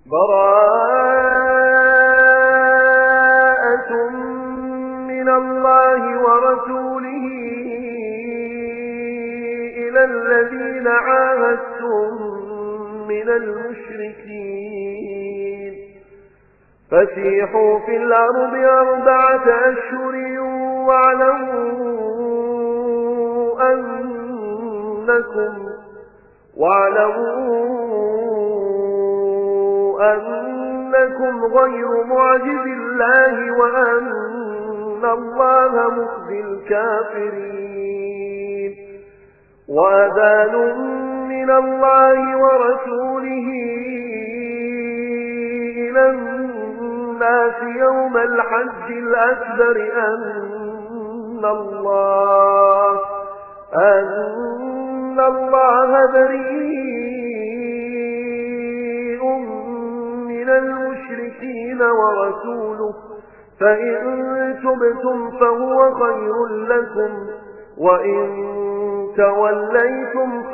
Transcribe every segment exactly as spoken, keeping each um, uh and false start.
براءة من الله ورسوله إلى الذين عاهدتم من المشركين فسيحوا في الأرض أربعة أشهر واعلموا أنكم واعلموا أنكم غير معجز الله وأن الله مخزي الكافرين وأذان من الله ورسوله إلى الناس يوم الحج الأكبر أن الله أن الله بريء من المشركين ورسوله فإن تبتم فهو خير لكم وإن توليتم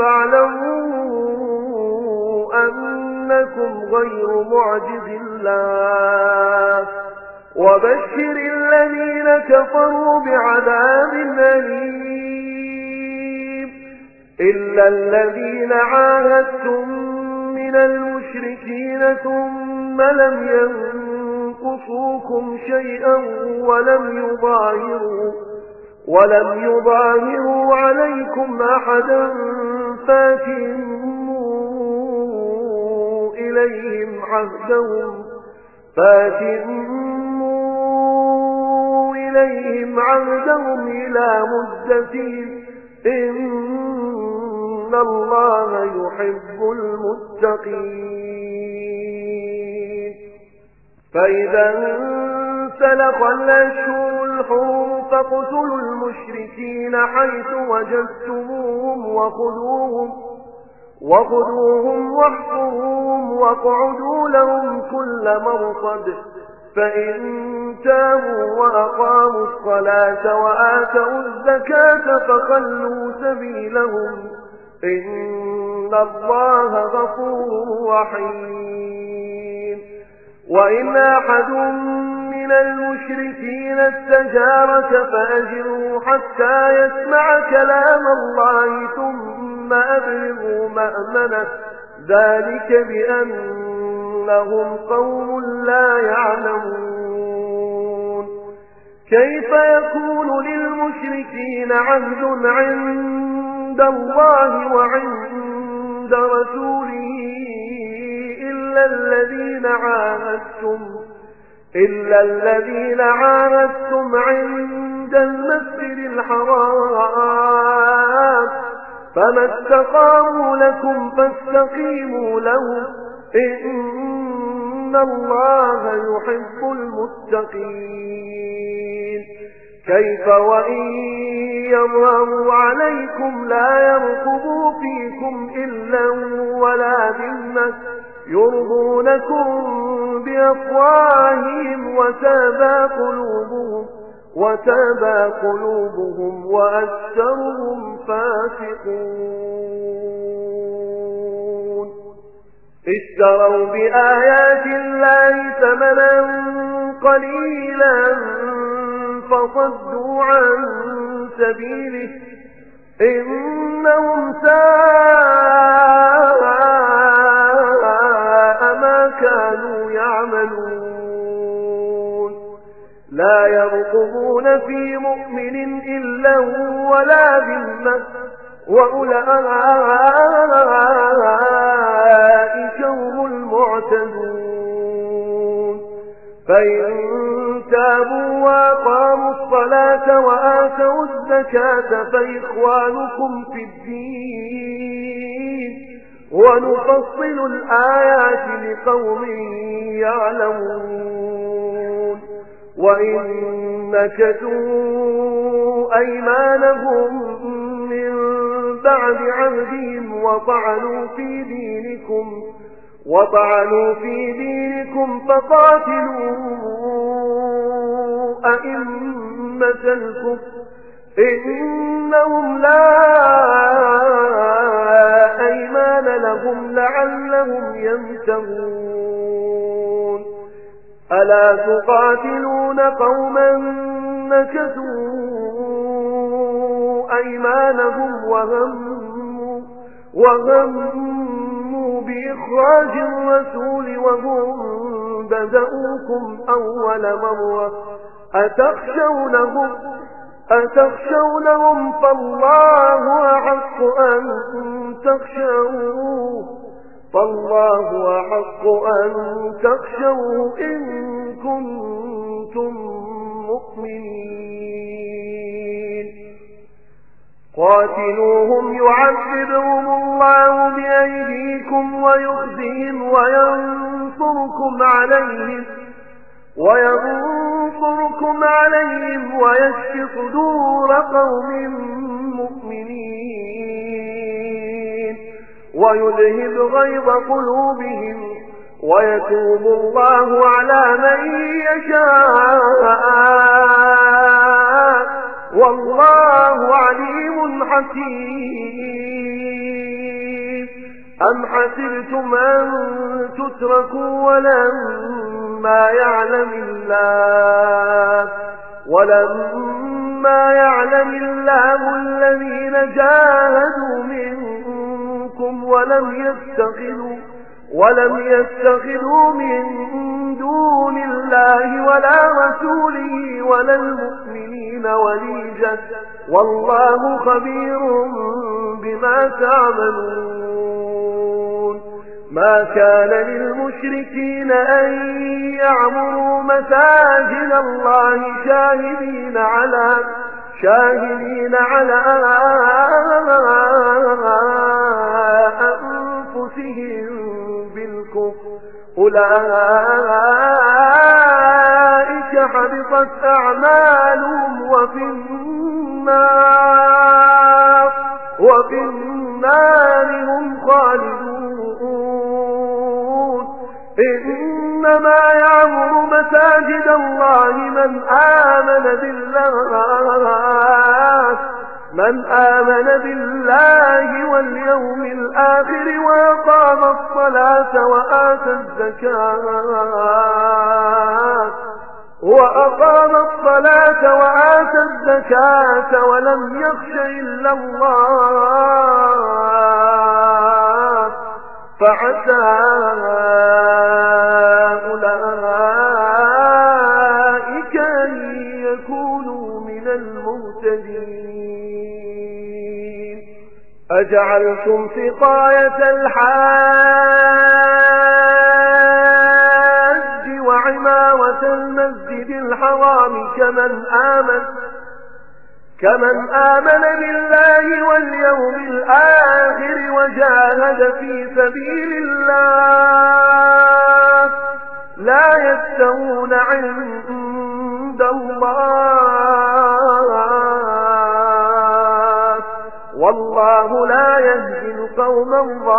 فاعلموا أنكم غير معجز الله وبشر الذين كفروا بعذاب أليم إلا الذين عاهدتم من المشركين ثم لم ينقصوكم شيئا ولم يظاهروا ولم يظاهروا عليكم أحدا فاتموا إليهم عهدهم فاتموا إليهم عهدهم إلى مدتهم إن الله يحب المتقين فإذا انسلخ الأشهر الحرم فاقتلوا المشركين حيث وجدتموهم وخذوهم وخذوهم واحصروهم واقعدوا لهم كل مرصد فإن تابوا وأقاموا الصلاة وآتوا الزكاة فخلوا سبيلهم إن الله غفور رحيم وإن أحد من المشركين استجارك فأجره حتى يسمع كلام الله ثم أبلغوا مأمنه ذلك بأنهم قوم لا يعلمون كيف يكون للمشركين عهد عند الله وعند رسوله إلا الذين عاهدتم إلا الذين عاهدتم عند المسجد الحرام فما استقاموا لكم فاستقيموا لهم إن الله يحب المتقين كيف وإن يظهروا عليكم لا يرقبوا فيكم إلا ولا ذمة يرضونكم بأفواههم وتابى قلوبهم وتابى قلوبهم وأكثرهم فاسقون اشتروا بآيات الله ثمنا قليلا فصدوا عن سبيله إنهم ساء ما كانوا يعملون لا يرقبون في مؤمن إلا ولا ذمة وأولئك هم المعتدون فإن تابوا وأقاموا الصلاة وآتوا الزكاة فإخوانكم في الدين ونفصل الآيات لقوم يعلمون وإن نكثوا أيمانهم من بعد عهدهم وطعنوا في دينكم وطعنوا في دينكم فقاتلوا أئمة الكفر إنهم لا أيمان لهم لعلهم ينتهون ألا تقاتلون قوما نكثوا أيمانهم وهموا, وهموا بإخراج الرسول وهم بدأوكم أول مرة أتخشونهم, أتخشونهم فالله أحق أن تخشوه فالله أحق أن تخشوه إن كنتم مؤمنين. قاتلوهم يعذبهم الله بأيديكم ويخزيهم وينصركم عليهم وينصركم عليهم ويشفي صدور قوم مؤمنين ويذهب غيظ قلوبهم ويتوب الله على من يشاء والله عليم حكيم. أم حسبتم أن تتركوا ولما يعلم الله ولما يعلم الله الذين جاهدوا منكم ولم يتخذوا ولم يتخذوا من دون الله ولا رسوله ولا المؤمنين وليجا والله خبير بما تعملون. ما كان للمشركين أن يعمروا مساجد الله شاهدين على شاهدين على أنفسهم بالكفر أولئك حبطت أعمالهم وفي النار وفي النار هم خالدون. إنما يعمر مساجد الله من آمن بالله من آمن بالله واليوم الآخر وأقام الصلاة وآتى الزكاة وأقام الصلاة وآتى الزكاة ولم يخش إلا الله فعسى أولئك أن يكونوا من المهتدين. أجعلتم سقاية الحاج وعمارة المسجد الحرام كمن آمن كمن آمن بالله واليوم الآخر وجاهد في سبيل الله لا يستوون عند الله والله لا يهدي القوم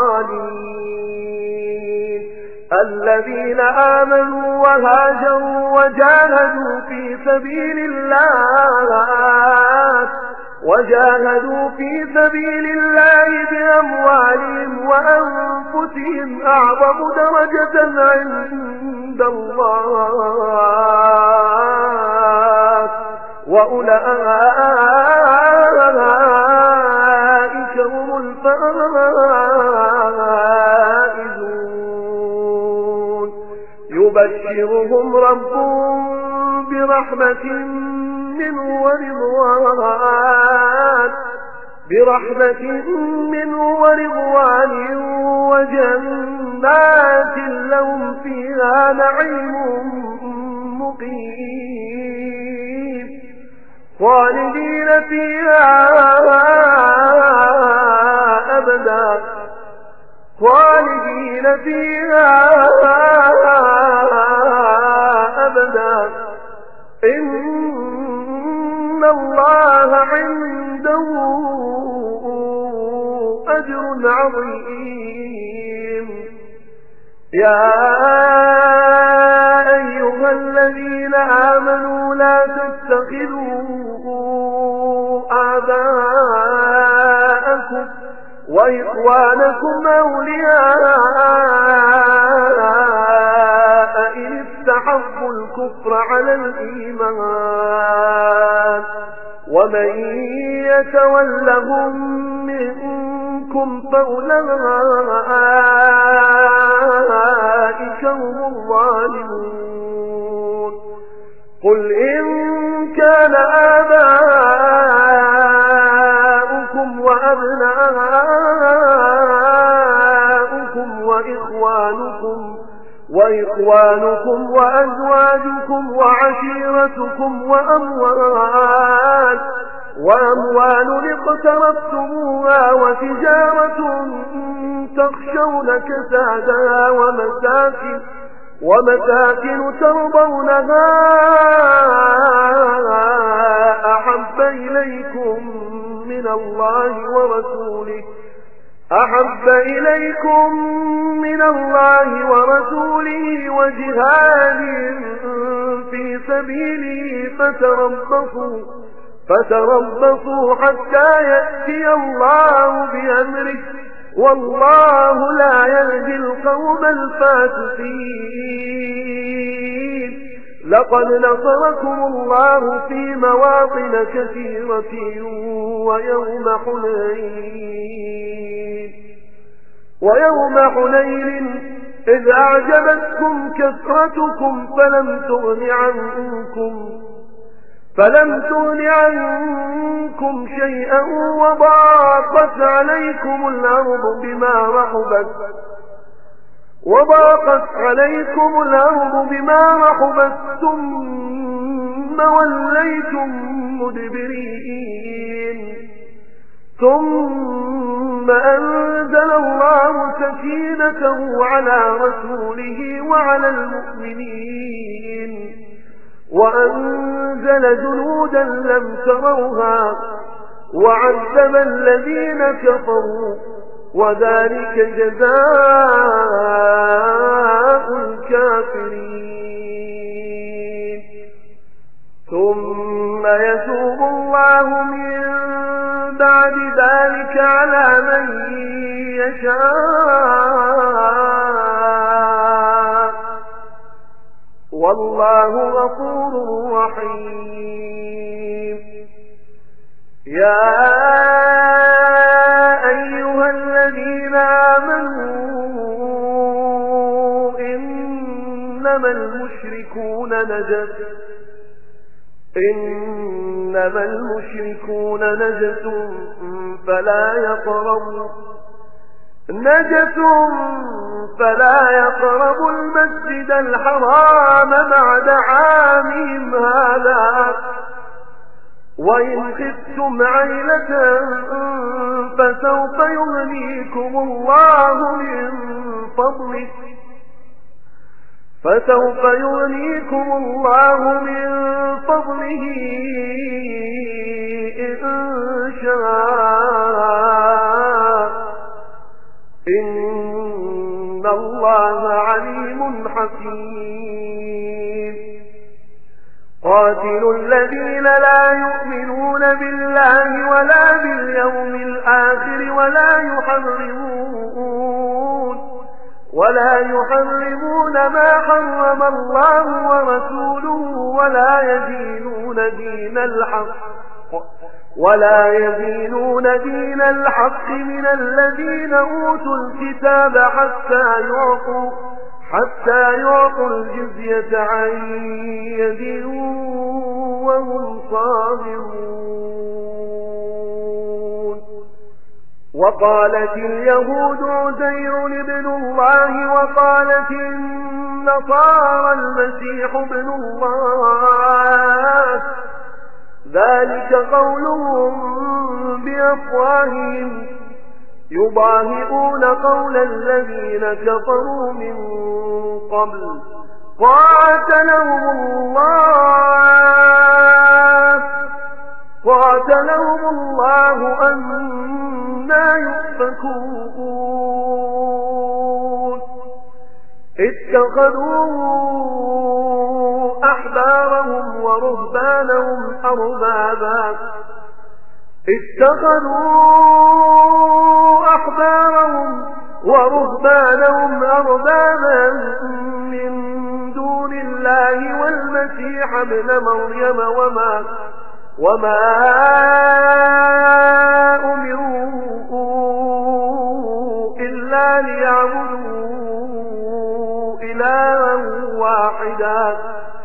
الظالمين. الذين آمنوا وهاجروا وجاهدوا في سبيل الله وجاهدوا في سبيل الله بأموالهم وأنفسهم أعظم درجة عند الله وأولئك هم الفائزون. يبشرهم ربهم برحمة منه ورضوان برحمة منه ورضوان وجنات لهم فيها نعيم مقيم خالدين فيها أبدا خالدين فيها أبدا إن الله عنده أجر عظيم. يا أيها الذين آمنوا لا تتخذوا آباءكم وإخوانكم أولياء إن استحبوا أحب الكفر على الإيمان ومن يتولهم منكم فأولئك هم الظالمون قل إن كان آباؤكم وأبناؤكم وإخوانكم وإخوانكم وأزواجكم وعشيرتكم وأموال وأموال اقترفتموها وتجارة تخشون كسادها ومساكن ومساكن ترضونها أحب إليكم من الله ورسوله أحب إليكم من الله ورسوله وجهاد في سبيله فتربصوا فتربصوا حتى يأتي الله بأمره والله لا يهدي القوم الفاسقين لقد نصركم الله في مواطن كثيرة ويوم حنين ويوم حنين إذ أعجبتكم كثرتكم فلم تغن عنكم فلم تغن عنكم شيئا وضاقت عليكم الأرض بما رحبت وضاقت عليكم الأرض بما رحبت ثم وليتم مدبرين ثم أنزل الله سكينته على رسوله وعلى المؤمنين وأنزل جنودا لم تروها وعذب الذين كفروا وذلك جزاء الكافرين ثم يتوب الله من بعد ذلك على من يشاء والله غفور رحيم يا أيها الذين آمنوا إنما المشركون نجس إنما المشركون نجس فلا يقربوا نجس فلا يقربوا المسجد الحرام بعد عامهم هذا وإن خفتم عيلة فسوف يغنيكم الله من فضله فسوف يغنيكم الله من فضله إن شاء إن الله عليم حكيم قاتلوا الذين لا يؤمنون بالله ولا باليوم الآخر ولا يحرمون ولا يحرمون ما حرم الله ورسوله ولا يدينون دين الحق ولا يدينون دين الحق من الذين أوتوا الكتاب حتى يعطوا حتى يعطوا الجزية عن يد وهم صاغرون وقالت اليهود عزير ابن الله وقالت النصارى المسيح ابن الله ذلك قولهم بأفواههم يضاهئون قول الذين كفروا من قبل قاتلهم الله قاتلهم الله أنى يؤفكون اتخذوا أحبارهم ورهبانهم أربابا اتخذوا أحبارهم ورهبانهم أربابا من دون الله المسيح ابن مريم وما وما أمروا إلا ليعبدوا إلها واحدا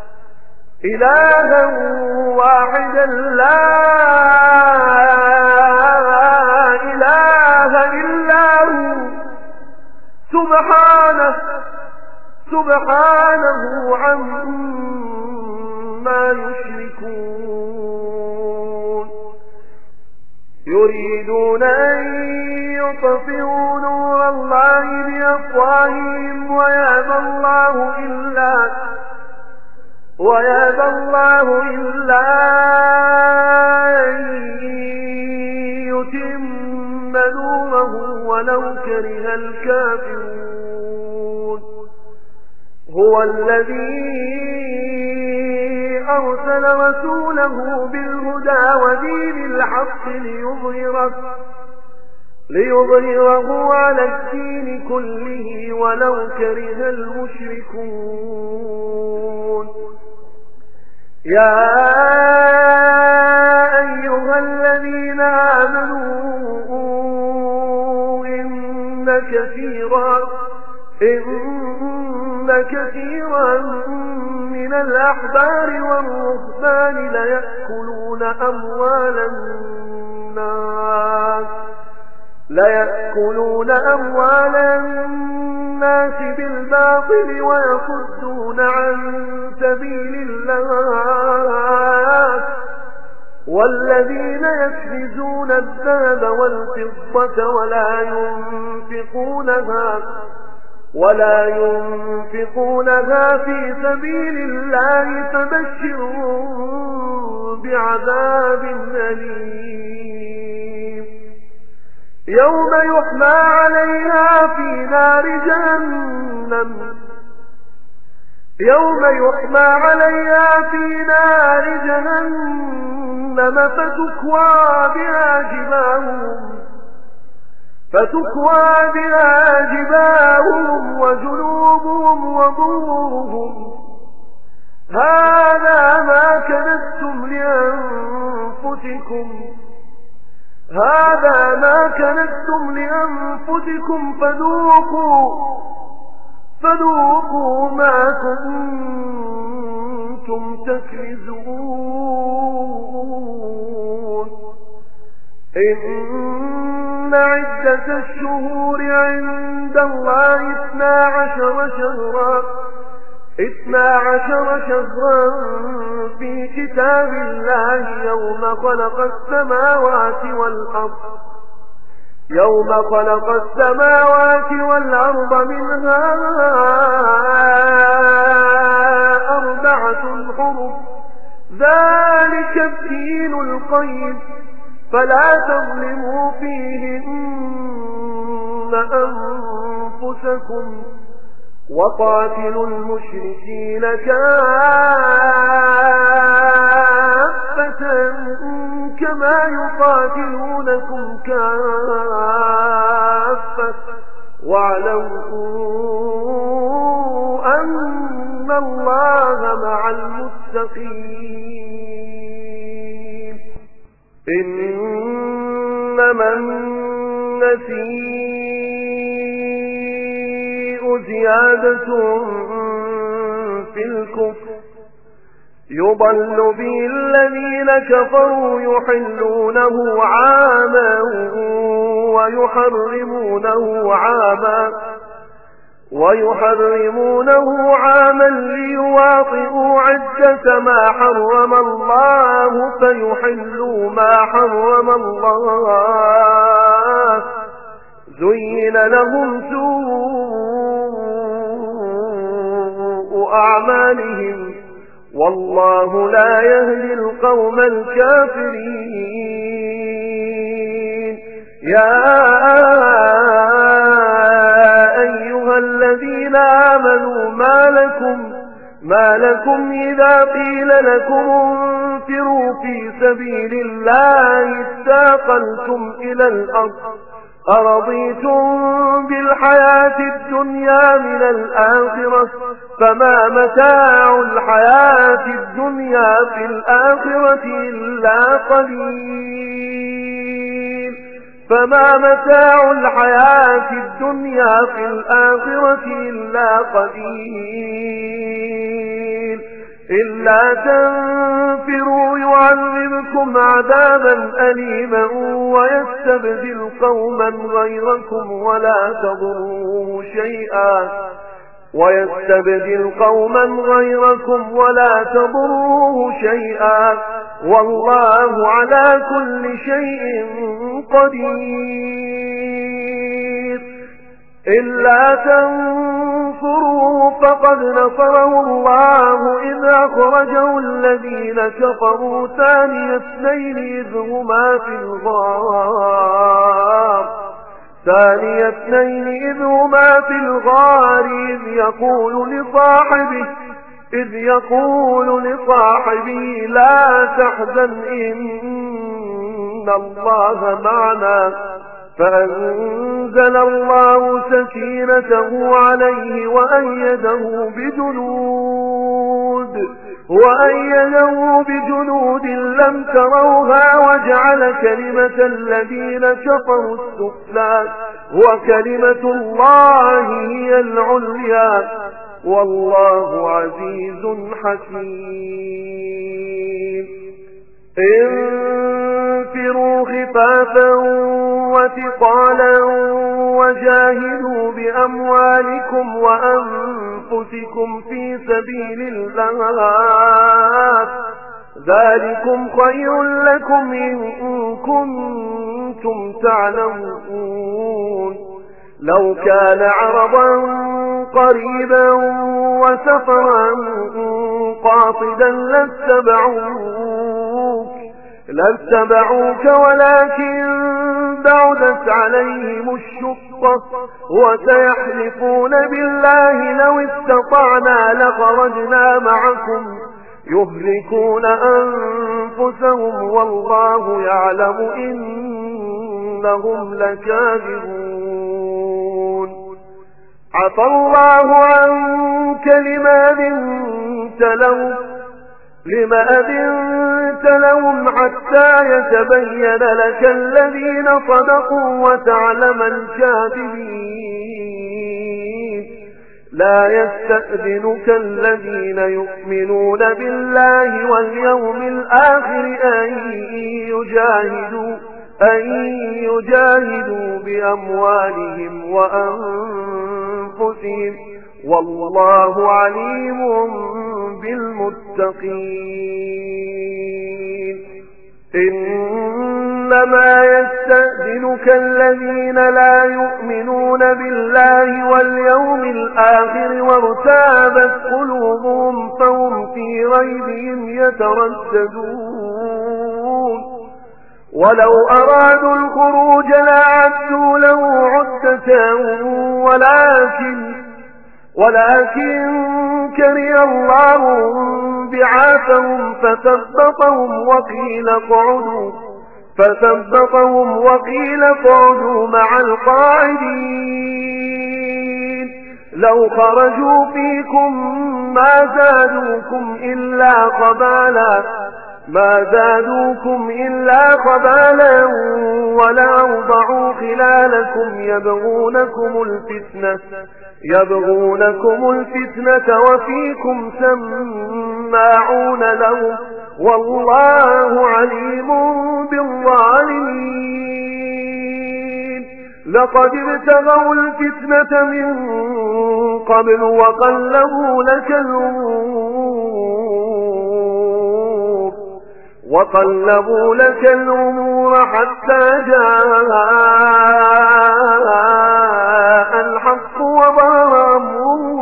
إلها واحدا لا إله إلا هو سبحانه سبحانه عما يشركون يريدون أن يطفئوا نور الله بأفواههم ويأبى الله إلا ويأبى الله إلا أن يتم نوره ولو كره الكافرون هو الذي أرسل رسوله بالهدى ودين الحق ليظهره ليظهره على الدين كله ولو كره المشركون يا أيها الذين آمنوا إن كثيرا إن كثيرا من الأحبار والرهبان ليأكلون أموال الناس ليأكلون أموال الناس بالباطل ويصدون عن سبيل الله والذين يكنزون الذهب والفضة ولا ينفقونها ولا ينفقونها في سبيل الله فبشرهم بعذاب أليم يوم يحمى عليها في نار جهنم يوم يحمى عليها في نار جهنم فتكوى بها جباههم فتكوى بها جباههم وجنوبهم وظهورهم هذا ما كنزتم لأنفسكم هذا ما كنزتم لأنفسكم فذوقوا فذوقوا ما كنتم تكنزون إن عدة الشهور عند الله اثنا عشر شهرا اثنا عشر شهرا في كتاب الله يوم خلق السماوات والأرض يوم خلق السماوات والأرض منها أربعة حرم ذلك الدين القيم فلا تظلموا فيهن أنفسكم وقاتلوا المشركين كافة كما يقاتلونكم كافة واعلموا أن الله مع المتقين إنما النسيء زيادة في الكفر يضل به الذين كفروا يحلونه عاما ويحرمونه عاما ويحرمونه عاما ليواطئوا عدة ما حرم الله فيحلوا ما حرم الله زين لهم سوء أعمالهم والله لا يهدي القوم الكافرين يا أيها الذين آمنوا ما لكم ما لكم إذا قيل لكم انفروا في سبيل الله استاقلتم إلى الأرض أرضيتم بالحياة الدنيا من الآخرة فما متاع الحياة الدنيا في الآخرة إلا قليل فما متاع الحياة الدنيا في الآخرة إلا قليل إلا تنفروا يعذبكم عذابا أليما ويستبدل قوما غيركم ولا تضروه شيئا ويستبدل قوما غيركم ولا تضروه شيئا والله على كل شيء قدير إلا تنصروا فقد نصره الله إذ أخرجه الذين كفروا ثاني اثنين إذ هما في الغار ثاني اثنين إذ هما في الغار إذ يقول لصاحبه إذ يقول لصاحبه لا تحزن إن الله معنا فأنزل الله سكينته عليه وأيده بجنود وأيده بجنود لم تروها وجعل كلمة الذين كفروا السفلى وكلمة الله هي العليا والله عزيز حكيم انفروا خفافا وثقالا وجاهدوا بأموالكم وأنفسكم في سبيل الله ذلكم خير لكم إن كنتم تعلمون لو كان عرضا قريبا وسفرا قاصدا لاتبعوك لاتبعوك ولكن بعدت عليهم الشقة وسيحلفون بالله لو استطعنا لخرجنا معكم يهلكون أنفسهم والله يعلم إنهم لكاذبون عفى الله عنك لما أذنت لهم لما أذنت لهم حتى يتبين لك الذين صدقوا وتعلم الكاذبين لا يستأذنك الذين يؤمنون بالله واليوم الآخر أن يجاهدوا أن يجاهدوا بأموالهم وأنفسهم والله عليم بالمتقين إنما يستأذنك الذين لا يؤمنون بالله واليوم الآخر وارتابت قلوبهم فهم في ريبهم يترددون ولو أرادوا الخروج لأعدوا له عدة ولكن ولكن كره الله بعاثهم فثبطهم وقيل اقعدوا فثبطهم وقيل اقعدوا مع القاعدين لو خرجوا فيكم ما زادوكم إلا خبالا ما زادوكم إلا خبالا ولأوضعوا خلالكم يبغونكم الفتنة يبغونكم الفتنة وفيكم سماعون لهم والله عليم بالظالمين لقد ابتغوا الفتنة من قبل وقلبوا لك الأمور وقلبوا لك الأمور حتى جاء الحق وظهر أمر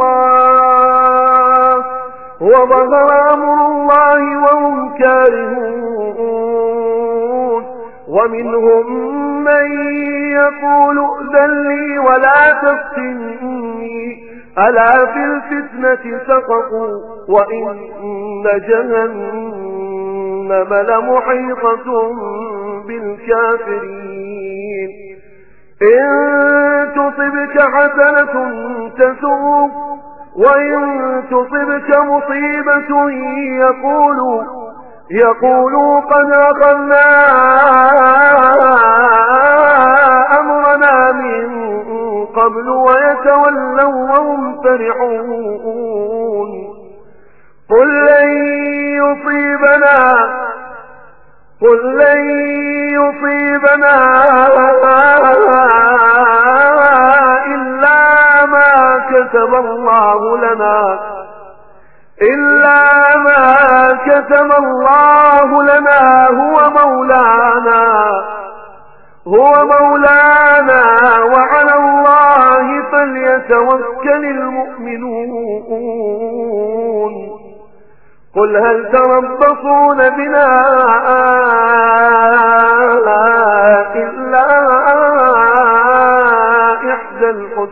الله وظهر أمر الله وهم كارهون ومنهم من يقول ائذن لي ولا تفتني ألا في الفتنة سقطوا وإن جهنم لمحيطة بالكافرين إن تصبك حسنة تسوءك وإن تصبك مصيبة يقولوا يقولوا قد أخذنا أمرنا من قبل ويتولوا وهم فرحون قل لن يصيبنا قل لن يصيبنا إلا ما كتب الله لنا إلا ما كتب الله لنا هو مولانا هو مولانا وعلى الله فليتوكل المؤمنون قل هل تربصون بنا إلا إحدى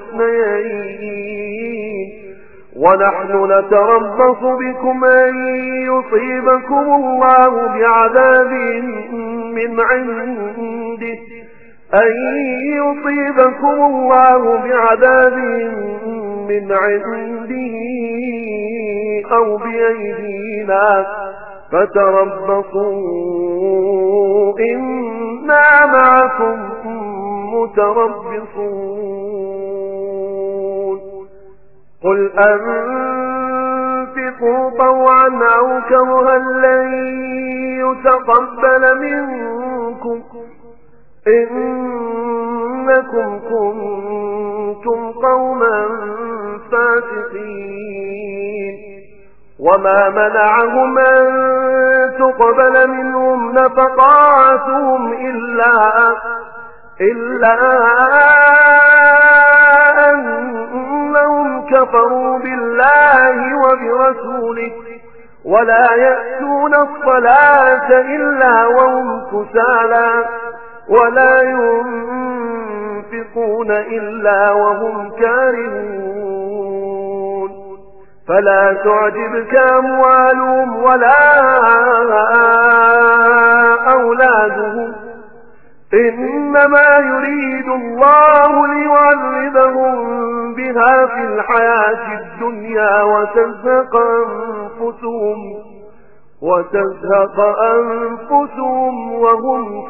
الحسنيين ونحن نتربص بكم أن يصيبكم الله بعذاب من عنده أن يصيبكم الله بعذاب من عنده أو بأيدينا فتربصوا إنا معكم متربصون قل أنفقوا طوعا أو كرها لن يتقبل منكم إنكم كنتم قوما فاسقين وما منعهم أن تقبل منهم نفقاتهم إلا إلا أنهم كفروا بالله وبرسوله ولا يأتون الصلاة إلا وهم كسالى ولا ينفقون إلا وهم كارهون فلا تعجبك أموالهم ولا أولادهم إنما يريد الله ليعذبهم بها في الحياة الدنيا وتزهق أنفسهم وتزهق أنفسهم وهم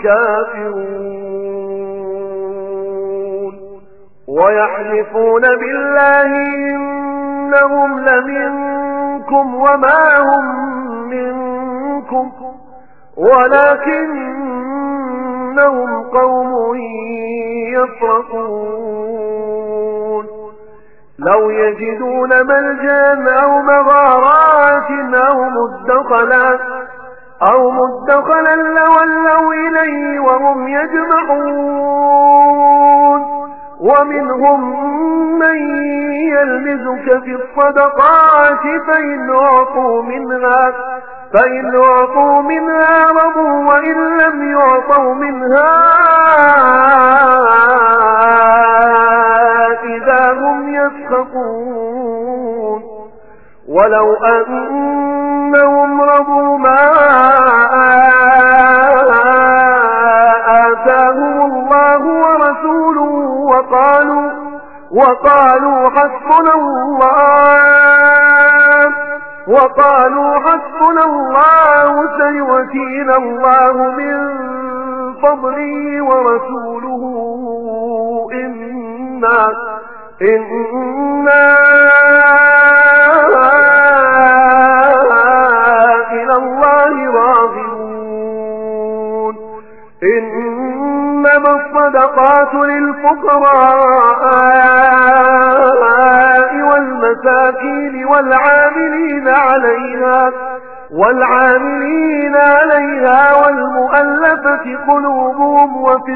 كافرون ويحلفون بالله إنهم لمنكم وما هم منكم ولكنهم قوم يفرقون لو يجدون ملجأ أو مغارات أو مدخلا أو مدخلا لولوا إليه وهم يجمعون ومنهم من يلمزك في الصدقات فإن أعطوا منها فإن أعطوا منها رضوا وإن لم يعطوا منها إذا هم يسخطون ولو أنهم رضوا ما آتاهم الله ورسوله وقالوا وقالوا حسبنا الله وقالوا حسبنا الله سيؤتينا الله من فضله ورسوله إنا إنا إلى الله راغبون إنما الصدقات للفقراء والمساكين والعاملين عليها والعاملين عليها والمؤلفة قلوبهم وفي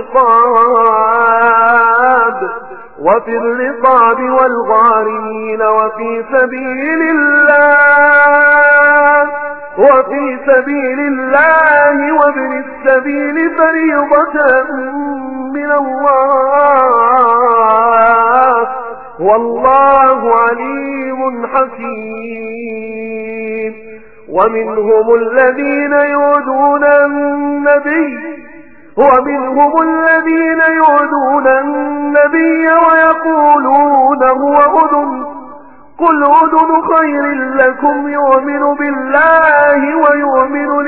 الرقاب وفي الرقاب والغارمين وفي سبيل الله وفي سبيل الله وابن السبيل فريضة من الله والله عليم حكيم ومنهم الذين يؤذون النبي ومنهم الذين يؤذون النبي ويقولون هو أذن قل أذن خير لكم يؤمن بالله ويؤمن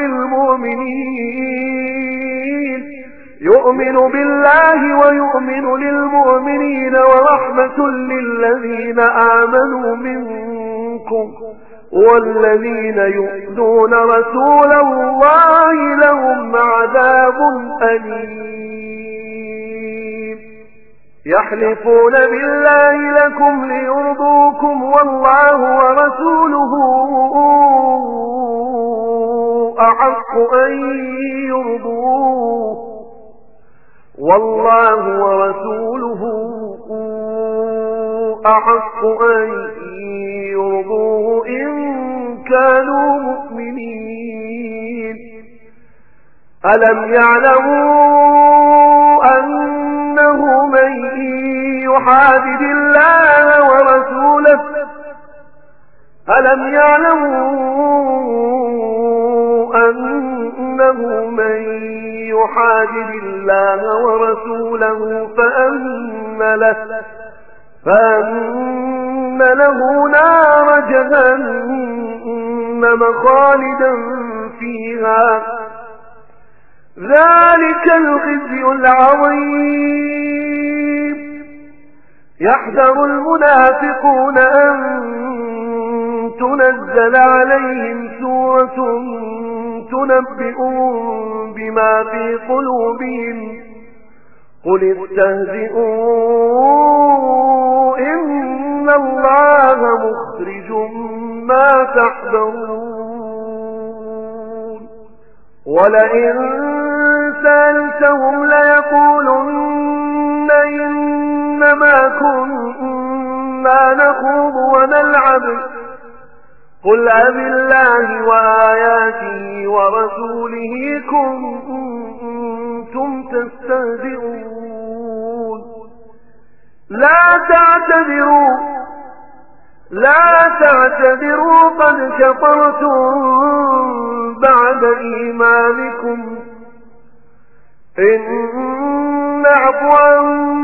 للمؤمنين يؤمن بالله ويؤمن للمؤمنين ورحمة للذين آمنوا منكم والذين يؤذون رسول الله لهم عذاب أليم يحلفون بالله لكم ليرضوكم والله ورسوله أحق أن يرضوه والله ورسوله أحق أن يرضوه إن كانوا مؤمنين ألم يعلموا أنه من يحادد الله ورسوله ألم يعلموا أنه من يحادد الله ورسوله فأن له فأن له نار جهنم خالدا فيها ذلك الخزي العظيم يحذر المنافقون أن تنزل عليهم سورة تنبئهم بما في قلوبهم قل استهزئوا إن الله مخرج ما تحذرون ولئن سألتهم ليقولن إنما كنا نخوض ونلعب قل أب الله وآياته ورسوله كنتم تستهزئون لا تعتذروا لا تعتذروا قد كفرتم بعد إيمانكم إن نعفو عن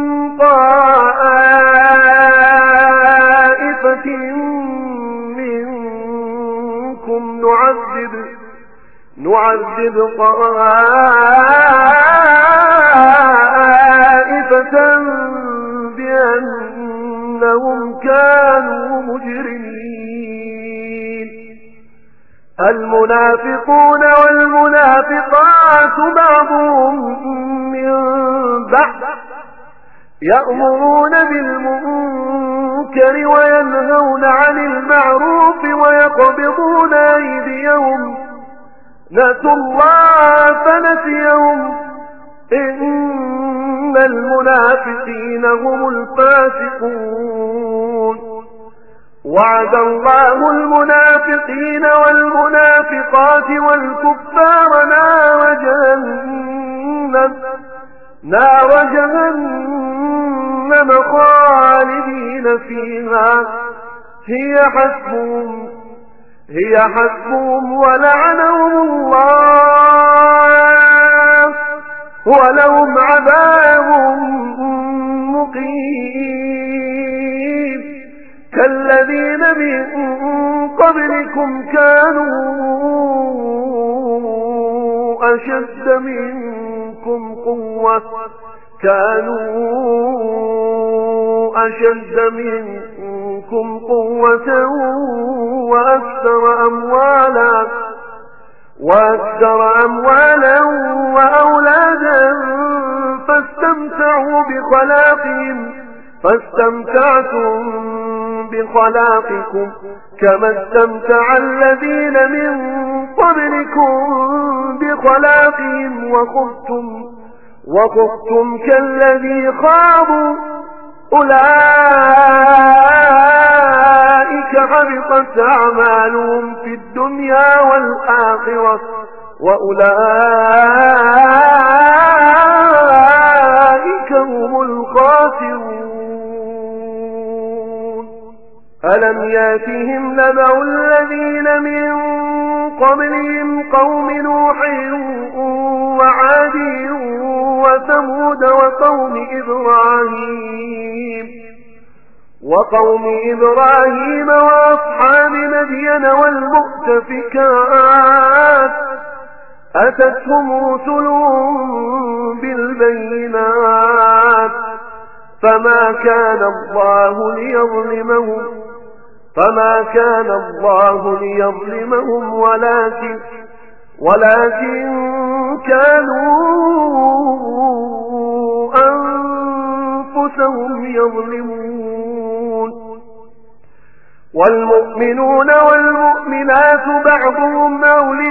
طائفة منكم نعذب نعذب طائفة بأنهم كانوا مجرمين المنافقون والمنافقات بعضهم من بعض يأمرون بالمنكر وينهون عن المعروف ويقبضون أيديهم نسوا الله فنسيهم إن المنافقين هم الفاسقون وعد الله المنافقين والمنافقات والكفار نار جهنم نار جهنم خالدين فيها هي حسبهم هي حسبهم ولعنهم الله ولهم عذاب مقيم كالذين من قبلكم كانوا أشد منكم قوة كانوا أشد منكم قوة وأكثر أموالا وأكثر أموالا وأولادا فاستمتعوا بخلاقهم فاستمتعتم بخلاقكم كما استمتع الذين من قبلكم بخلاقهم وخذتم وخذتم كالذي خاضوا أولئك حبطت أعمالهم في الدنيا والآخرة وأولئك هم الخاسرون ألم ياتهم نبأ الذين من قبلهم قوم نوح وعاد وثمود وقوم إبراهيم وقوم إبراهيم وأصحاب مدين والمؤتفكات أتتهم رسلهم بالبينات فما كان الله ليظلمهم فما كان الله ليظلمهم ولكن ولكن كانوا أنفسهم يظلمون والمؤمنون والمؤمنات بعضهم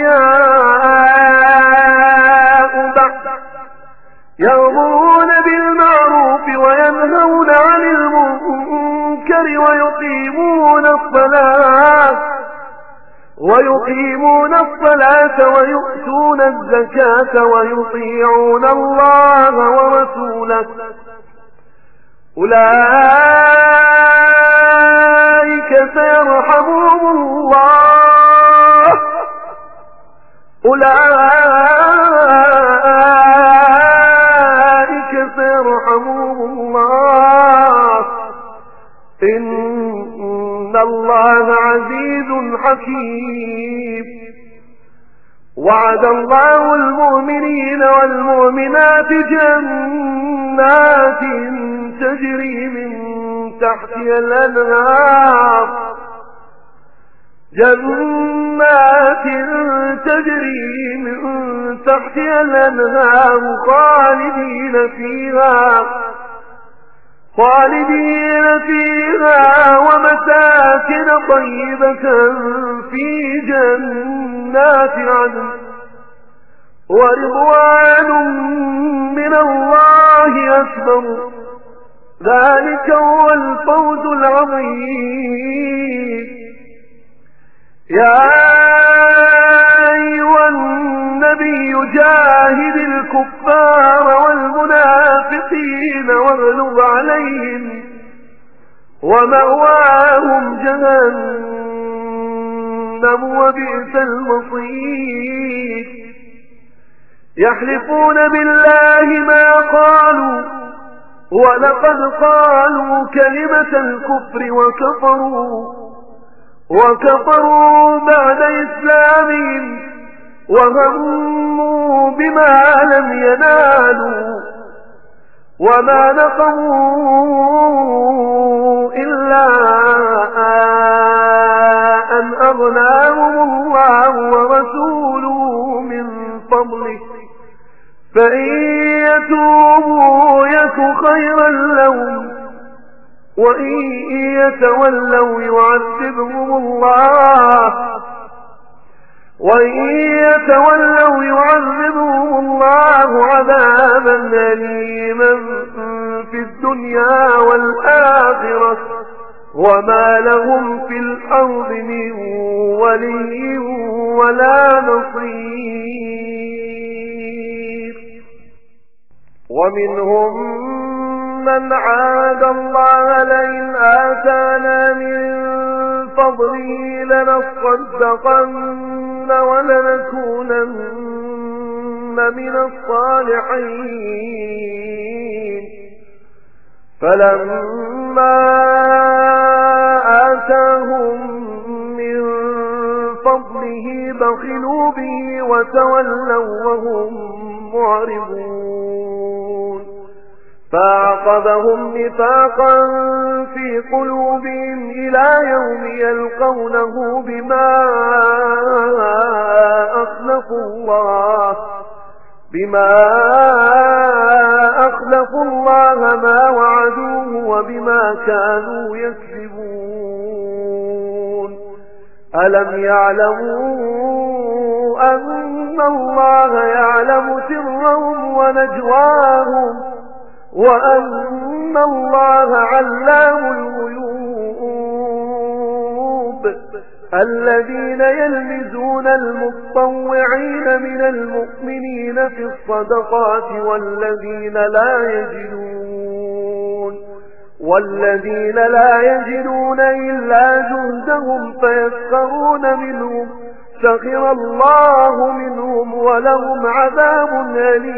أولياء بعض يأمرون بالمعروف وينهون عن المنكر ويقيمون الصلاة ويقيمون الصلاة ويؤتون الزكاة ويطيعون الله ورسوله أولئك سيرحمهم الله أولئك سيرحمهم الله إن الله عزيز حكيم وعد الله المؤمنين والمؤمنات جنات تجري من تحتها الأنهار جنات تجري من تحتها الأنهار خالدين فيها خالدين فيها ومساكن طيبة في جنات عدن ورضوان من الله أكبر ذلك هو الفوز العظيم يا أيها النبي جاهد الكفار والمنافقين واغلظ عليهم ومأواهم جهنم وبئس المصير يحلفون بالله ما قالوا ولقد قالوا كلمة الكفر وكفروا وكفروا بعد إسلامهم وهموا بما لم ينالوا وما نقموا إلا أن أغناهم الله ورسوله من فضله فإن يتوبوا يك خيرا لهم وإن يتولوا يعذبهم الله وإن يتولوا يعذبهم الله عذابا أليما في الدنيا والآخرة وما لهم في الأرض من ولي ولا نصير ومنهم من عاد الله لئن آتانا من فضله لنصدقن ولنكونن من الصالحين فلما آتاهم من فضله بخلوا به وتولوا وهم معرضون فأعقبهم نفاقا في قلوبهم إلى يوم يلقونه بما أخلفوا الله بما أخلفوا الله ما وعدوه وبما كانوا يكذبون ألم يعلموا أن الله يعلم سرهم ونجواهم وأن الله علام الغيوب الذين يلمزون المتطوعين من المؤمنين في الصدقات والذين لا يجدون والذين لا يجدون إلا جهدهم فيسخرون منهم سخر الله منهم ولهم عذاب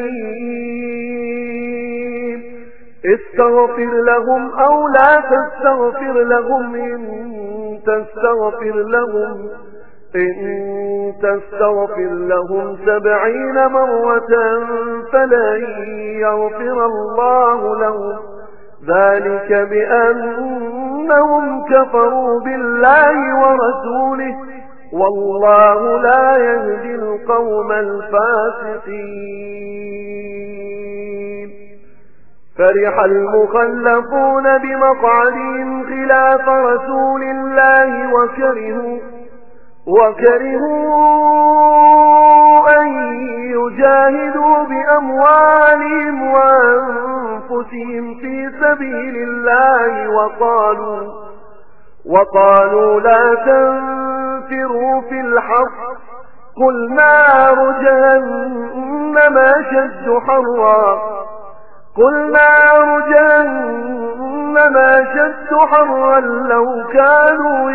أليم استغفر لهم أو لا تستغفر لهم إن تستغفر لهم إن تستغفر لهم سبعين مرة فلن يغفر الله لهم ذلك بأنهم كفروا بالله ورسوله والله لا يهدي القوم الفاسقين فرح المخلفون بمقعدهم خلاف رسول الله وكرهوا وكرهوا أن يجاهدوا بأموالهم وأنفسهم في سبيل الله وقالوا وقالوا لا تنفروا في الحر قل نار جهنم أشد حرا قل نار جهنم أشد حرا لو كانوا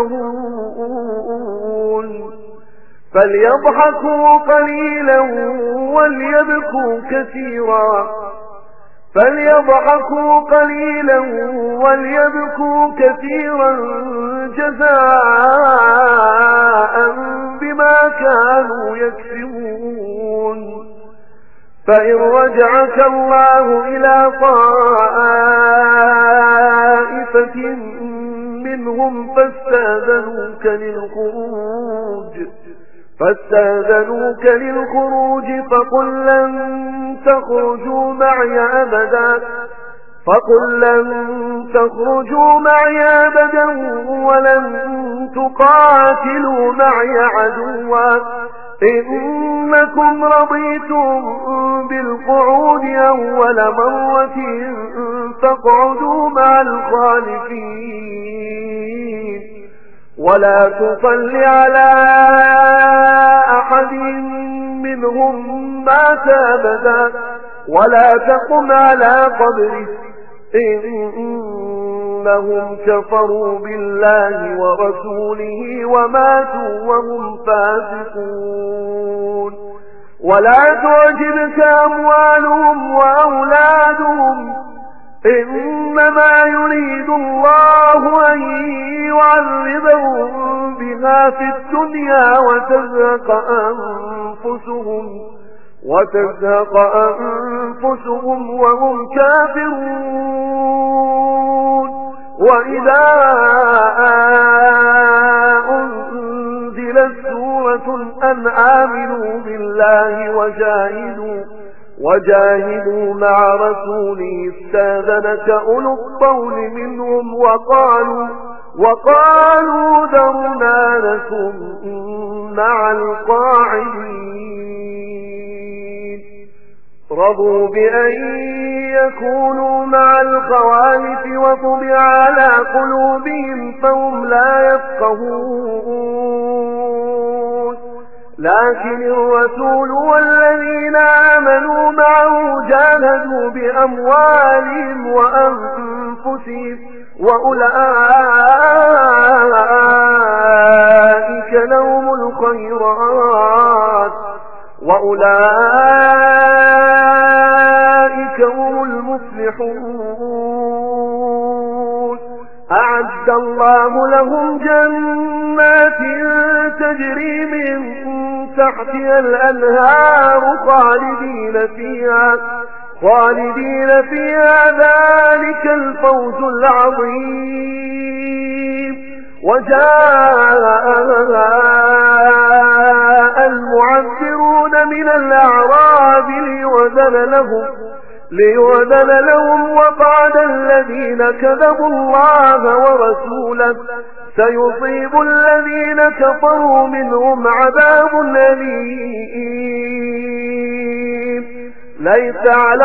يفقهون فليضحكوا قليلا وليبكوا كثيرا فليضحكوا قليلا وليبكوا كثيرا جزاء بما كانوا يكسبون فإن رجعك الله إلى طائفة منهم فاستاذنوك للخروج فاستاذنوك للخروج فقل لن تخرجوا معي أبدا فقل لن تخرجوا معي أبدا ولن تقاتلوا معي عدوا إنكم رضيتم بالقعود أول مرة فاقعدوا مع الخالفين ولا تصل على أحد منهم مات أبدا ولا تقم على قبره إنهم كفروا بالله ورسوله وماتوا وهم فاسقون ولا تعجبك أموالهم وأولادهم إنما يريد الله أن يعذبهم بها في الدنيا وتزهق أنفسهم وتزهق أنفسهم وهم كافرون وإذا أنزلت سورة أن آمنوا بالله وجاهدوا وجاهدوا مع رسوله استاذنك أولو الطول منهم وقالوا وقالوا ذرنا لكم مع القاعدين رضوا بأن يكونوا مع الخوالف وطبع على قلوبهم فهم لا يفقهون لكن الرسول والذين آمنوا معه جاهدوا بأموالهم وأنفسهم وأولئك لهم الخيرات وأولئك هم المفلحون أعد الله لهم جنات تجري من تحتها الأنهار خالدين فيها خالدين فيها ذلك الفوز العظيم وجاء المعذرون من الأعراب ليؤذن لهم ليؤذن لهم وقعد الذين كذبوا الله ورسوله سيصيب الذين كفروا منهم عذاب أليم ليس على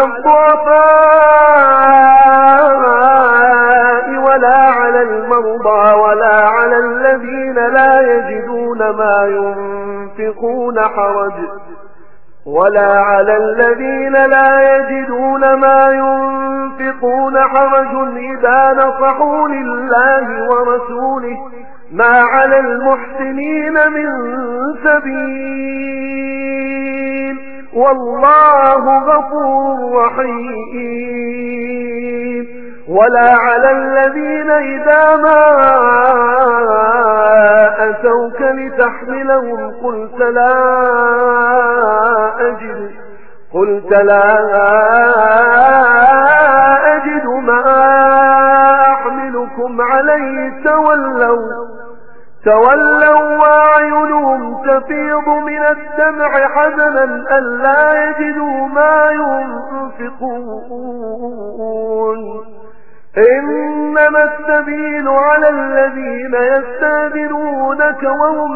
الضعفاء ولا على المرضى ولا على الذين لا يجدون ما ينفقون حرج ولا على الذين لا يجدون ما ينفقون حرج إذا نصحوا لله ورسوله ما على المحسنين من سبيل والله غفور رحيم. ولا على الذين إذا ما أتوك لتحملهم قلت لا أجد قلت لا أجد ما أحملكم عليه تولوا تولوا وأعينهم تفيض من الدمع حزنا ألا يجدوا ما ينفقون. إنما السبيل على الذين يستأذنونك وهم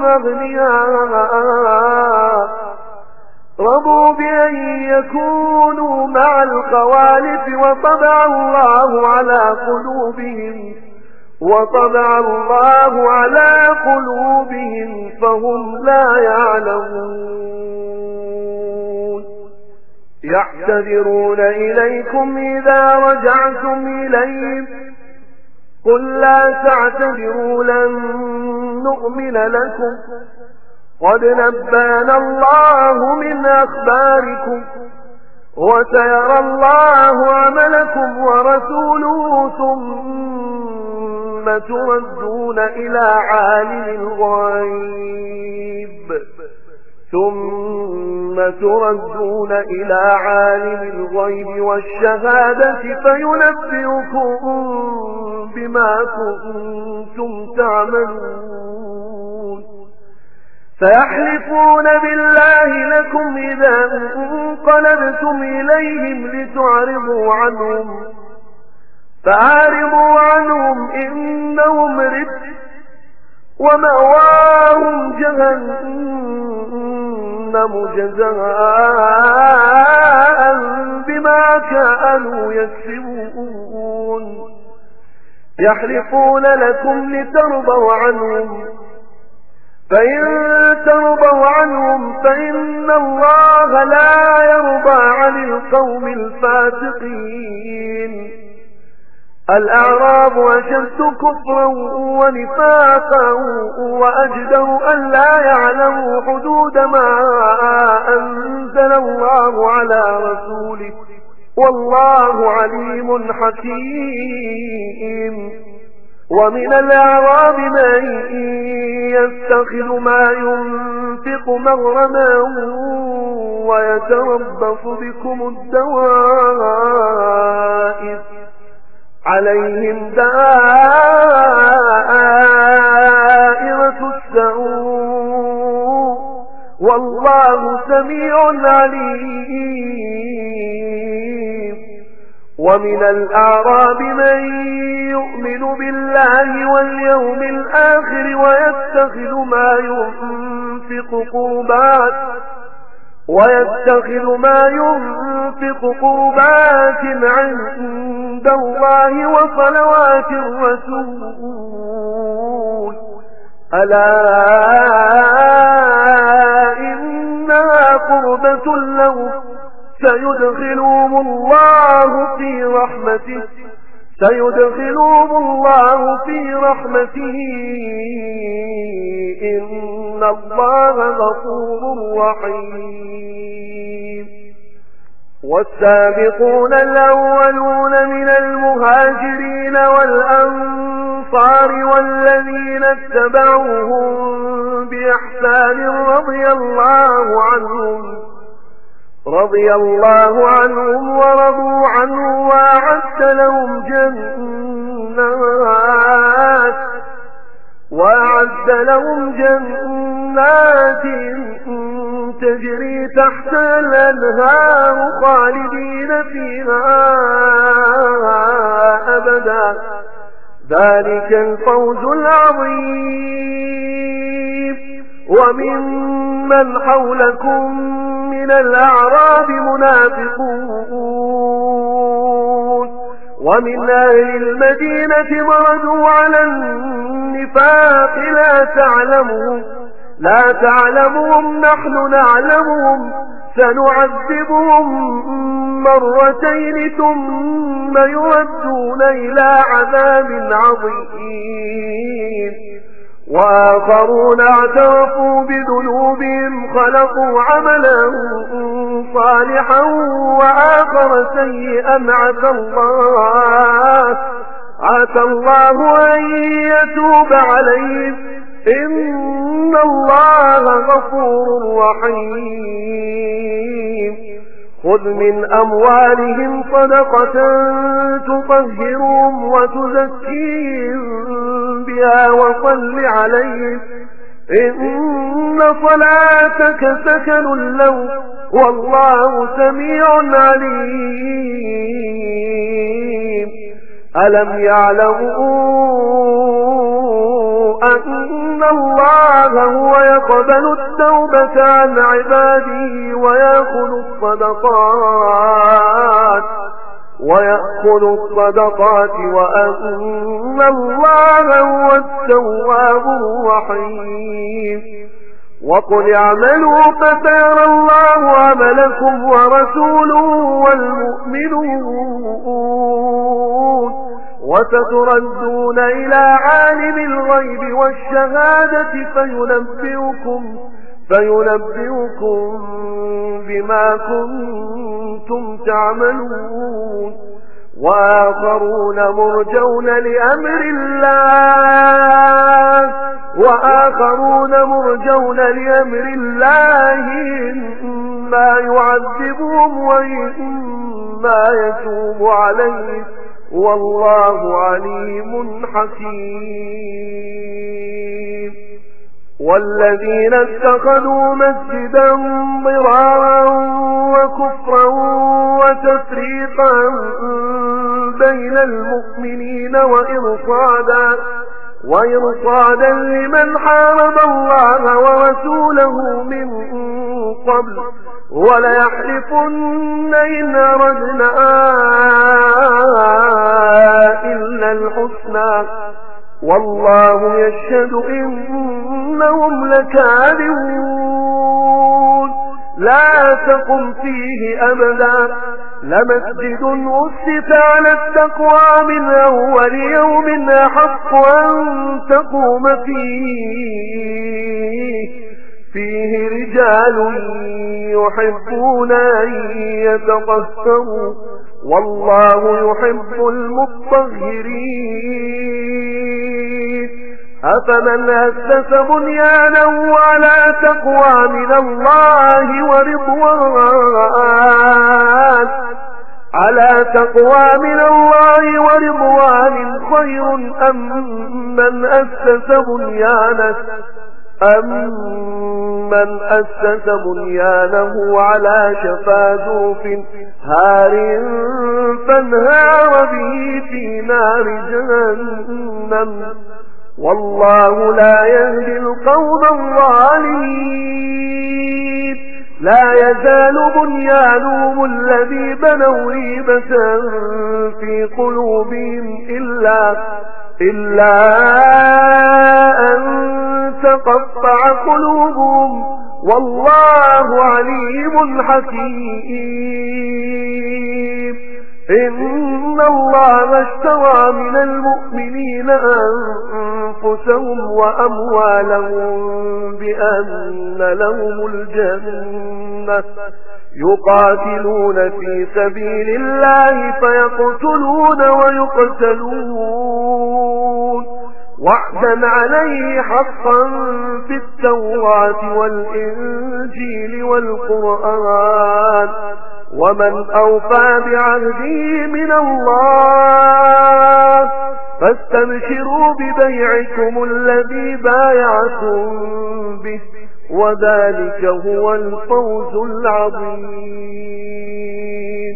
أغنياء رضوا بأن يكونوا مع الخوالف وطبع الله على قلوبهم وطبع الله على قلوبهم فهم لا يعلمون. يعتذرون إليكم إذا رجعتم إليهم قل لا تعتذروا لن نؤمن لكم قد نبأنا الله من أخباركم وسيرى الله عملكم ورسوله ثم تردون إلى عالم الغيب ثم تردون إلى عالم الغيب والشهادة فينبئكم بما كنتم تعملون. فيحلفون بالله لكم إذا انقلبتم إليهم لتعرضوا عنهم فأعرضوا عنهم إنهم رجس ومأواهم جهنم جزاء بما كانوا يكسبون. يحلفون لكم لترضوا عنهم فإن ترضوا عنهم فإن الله لا يرضى عن القوم الفاسقين. الأعراب أشد كفرا ونفاقا وأجدر أن لا يعلموا حدود ما أنزل الله على رسوله والله عليم حكيم. ومن الأعراب من يتخذ ما ينفق مغرما ويتربص بكم الدوائر عليهم دائرة السوء والله سميع عليم. ومن الأعراب من يؤمن بالله واليوم الآخر ويتخذ ما ينفق قربات ويتخذ ما ينفق قربات عند الله وصلوات الرسول ألا إنها قربة لهم سيدخلهم الله في رحمته سيدخلهم الله في رحمته إن الله غفور رحيم. والسابقون الأولون من المهاجرين والأنصار والذين اتبعوهم بإحسان رضي الله عنهم رضي الله عنهم ورضوا عنه وأعد لهم جنات وأعد لهم جنات تجري تحتها الأنهار خالدين فيها أبدا ذلك الفوز العظيم. وممن حولكم من الأعراب منافقون ومن أهل المدينة مردوا على النفاق لا تعلمهم لا تعلمهم نحن نعلمهم سنعذبهم مرتين ثم يردون إلى عذاب عظيم وآخرون اعترفوا بذنوبهم خلقوا عملا صالحا وآخر سيئا عسى الله عسى الله أن يتوب عليهم إن الله غفور رحيم خذ من أموالهم صدقة تطهرهم وتزكيهم بها وصل عليهم إن صلاتك سكن لهم والله سميع عليم ألم يعلموا أن الله هو يقبل التوبة عن عباده ويأخذ الصدقات ويأخذ الصدقات وأن الله هو التواب الرحيم وقل اعملوا فسيرى الله عملكم ورسوله والمؤمنون وستردون إلى عالم الغيب والشهادة فينبئكم فينبئكم بما كنتم تعملون وآخرون مرجون لأمر الله وآخرون مرجون لأمر الله إما يعذبهم وإما يتوب عليهم والله عليم حكيم والذين اتخذوا مسجدا ضرارا وكفرا وتفريقا بين المؤمنين وإرصادا وإرصادا لمن حارب الله ورسوله من قبل وليحلفن إن أردنا إلا الحسنى والله يشهد إنهم لكاذبون لا تقم فيه أبدا لمسجد أسس على التقوى من أول يوم أحق أن تقوم فيه فيه رجال يحبون أن يتطهروا والله يحب المطهرين أفمن أسس بنيانه على تقوى من الله ورضوان على تقوى من الله ورضوان خير أم من أسس بنيانه أم من أسس بنيانه على شفا جرف هار فانهار به في نار جهنم والله لا يهدي القوم الظالمين لا يزال بنيانهم الذي بنوا ريبة في قلوبهم إلا إلا أن تقطع قلوبهم والله عليم حكيم إن الله اشترى من المؤمنين أنفسهم وأموالهم بأن لهم الجنة يقاتلون في سبيل الله فيقتلون ويقتلون وعدا عليه حقا في التوراة والإنجيل والقرآن ومن أوفى بعهده من الله فاستبشروا ببيعكم الذي بايعتم به وذلك هو الفوز العظيم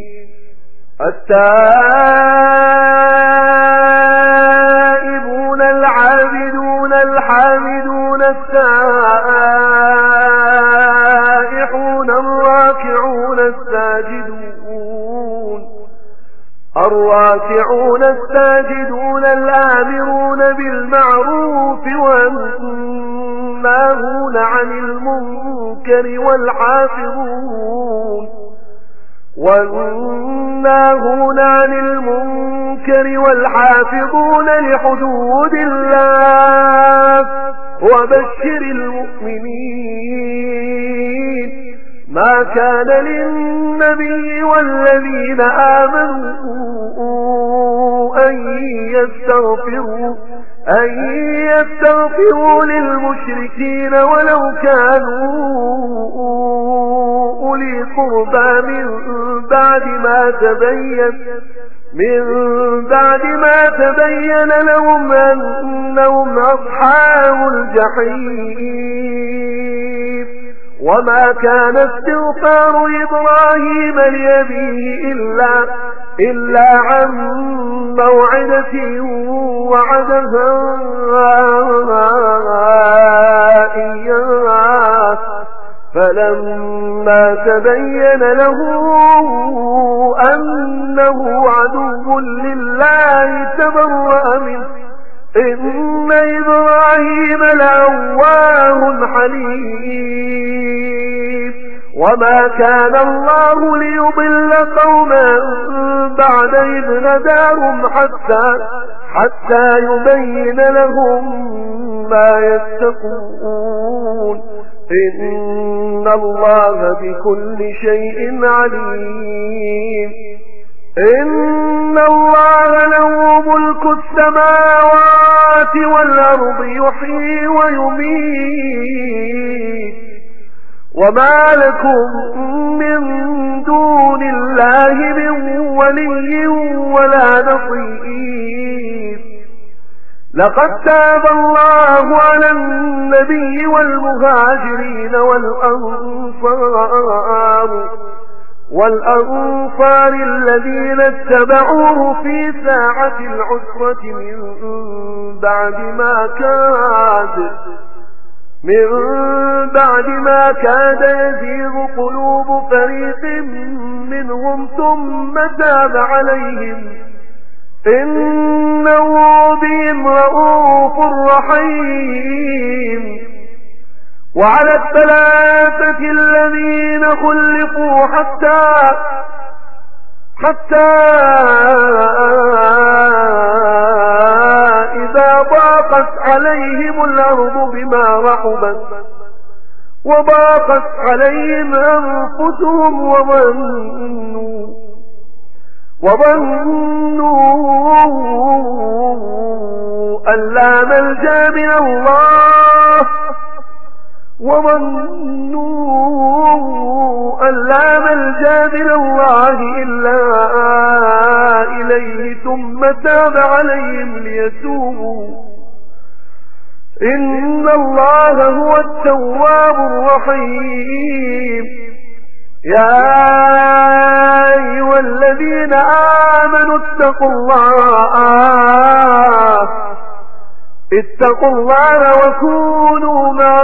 التائبون العابدون الحامدون السائحون الراكعون الساجدون الراكعون الساجدون الآمرون بالمعروف والناهون عن المنكر والحافظون والناهون عن المنكر والحافظون لحدود الله وبشر المؤمنين ما كان للنبي والذين آمنوا أن يستغفروا أن يستغفروا للمشركين ولو كانوا أولي قربى من بعد ما تبين من بعد ما تبين لهم أنهم أصحاب الجحيم وما كان استغفار إبراهيم لأبيه إلا إلا عن موعدة وعدها إياه فلما تبين له أنه عدو لله تبرأ منه إن إبراهيم لأواه حليم وما كان الله ليضل قوما بعد إذ هداهم حتى حتى يبين لهم ما يتقون إن الله بكل شيء عليم إن الله له ملك السماوات والأرض يحيي ويميت وما لكم من دون الله من ولي ولا نصير لقد تاب الله على النبي والمهاجرين والأنصار والأنصار الذين اتبعوه في ساعة العسرة من بعد ما كاد من بعد ما كاد يزيغ قلوب فريق منهم ثم تاب عليهم إنه بهم رؤوف رحيم وعلى الثلاثة الذين خلقوا حتى حتى إذا ضاقت عليهم الأرض بما رحبت وضاقت عليهم أنفسهم وظنوا وظنوا أن لا ملجأ من الله وظنوا أن لا ملجأ من الله إلا إليه ثم تاب عليهم ليتوبوا إن الله هو التواب الرحيم يا أيها الذين آمنوا اتقوا الله اتقوا الله وكونوا مع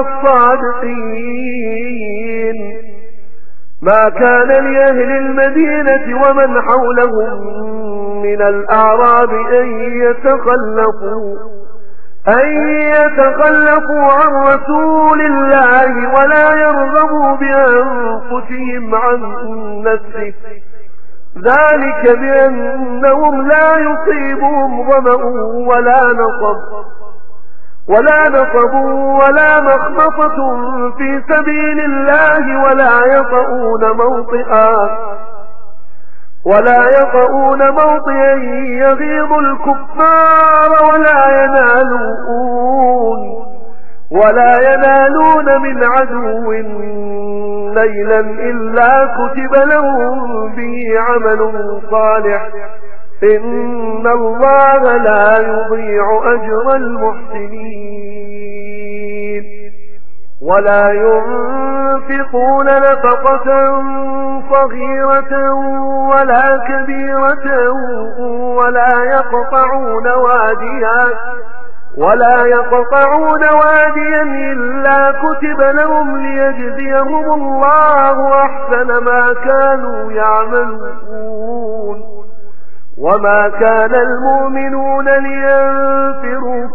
الصادقين ما كان لأهل المدينة ومن حولهم من الأعراب أن يتخلفوا أن يتخلفوا عن رسول الله ولا يرغبوا بأنفسهم عن نفسه ذلك بأنهم لا يصيبهم ظمأ ولا نصب ولا نصب ولا مخمصة في سبيل الله ولا يطؤون موطئا ولا يطؤون موطئا يغيظ الكفار ولا ينالون ولا ينالون من عدو نيلا إلا كتب لهم به عمل صالح إن الله لا يضيع أجر المحسنين ولا ينفقون نفقة صغيرة ولا كبيرة ولا يقطعون واديا ولا يقطعون واديا إلا كتب لهم ليجزيهم الله أحسن ما كانوا يعملون وما كان المؤمنون لينفروا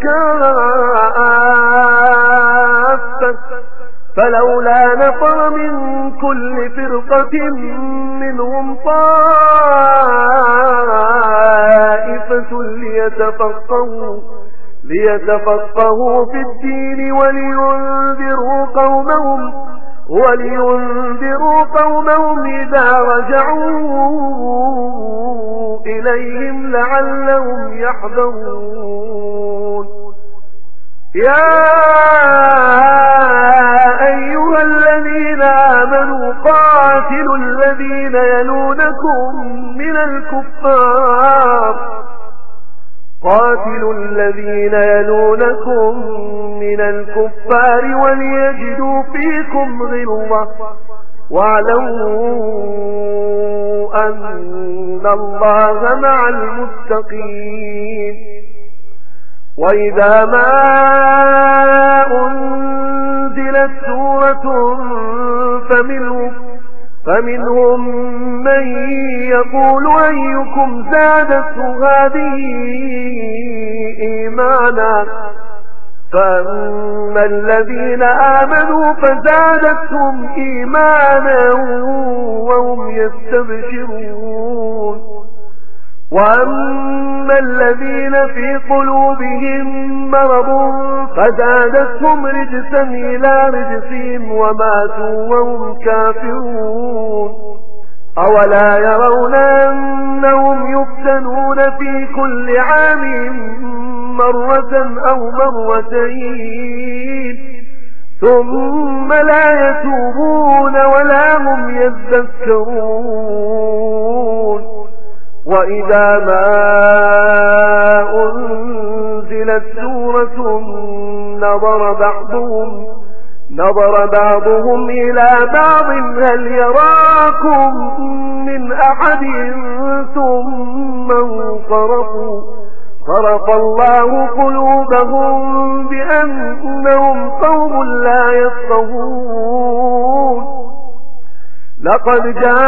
كافة فلولا نفر من كل فرقة منهم طائفة ليتفقهوا ليتفقهوا في الدين ولينذروا قومهم ولينذروا قومهم إذا رجعوا إليهم لعلهم يحذرون. يا أيها الذين آمنوا قاتلوا الذين يلونكم من الكفار قاتلوا الذين يلونكم من الكفار وليجدوا فيكم غلظة واعلموا أن الله مع المتقين. وإذا ما أنزلت سورة فمنهم فمنهم من يقول أيكم زادته هذه إيمانا فأما الذين آمنوا فزادتهم إيمانا وهم يستبشرون. وأما الذين في قلوبهم مرض فزادتهم رجسا إلى رجسهم وماتوا وهم كافرون. أولا يرون أنهم يفتنون في كل عام مرة أو مرتين ثم لا يتوبون ولا هم يذكرون. وإذا ما أنزلت سورة نظر بعضهم نظر بعضهم إلى بعض هل يراكم من أحد ثم انصرفوا صرف الله قلوبهم بأنهم قوم لا يفقهون. لقد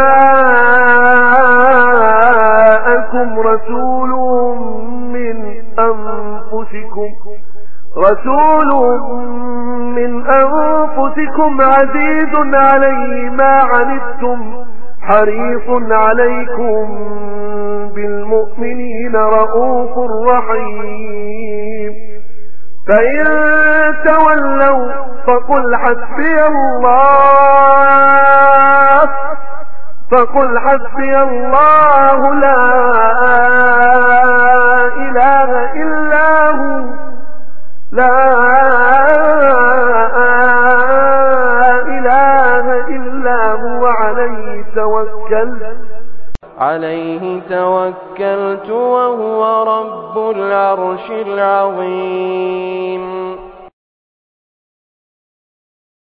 جاءكم رسول من أنفسكم رسول من أنفسكم عزيز عليه ما عنتم حريص عليكم بالمؤمنين رؤوف رحيم. فإن تولوا فقل حسبي الله فقل حسبي الله لا إله إلا هو لا إله إلا هو عليه توكلت عليه توكلت وهو رب العرش العظيم.